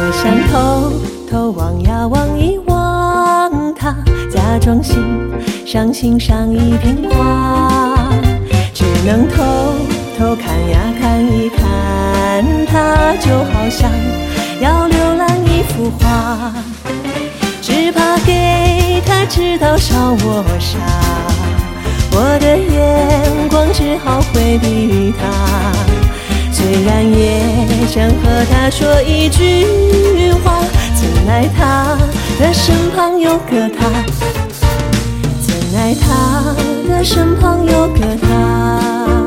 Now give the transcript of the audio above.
想偷偷望呀望一望他，假装上欣赏一片花，只能偷偷看呀看一看他，就好像要浏览一幅画，只怕给他知道少我傻，我的眼光只好回避他。虽然也想和他说一句话，怎奈他的身旁有个他，怎奈他的身旁有个他。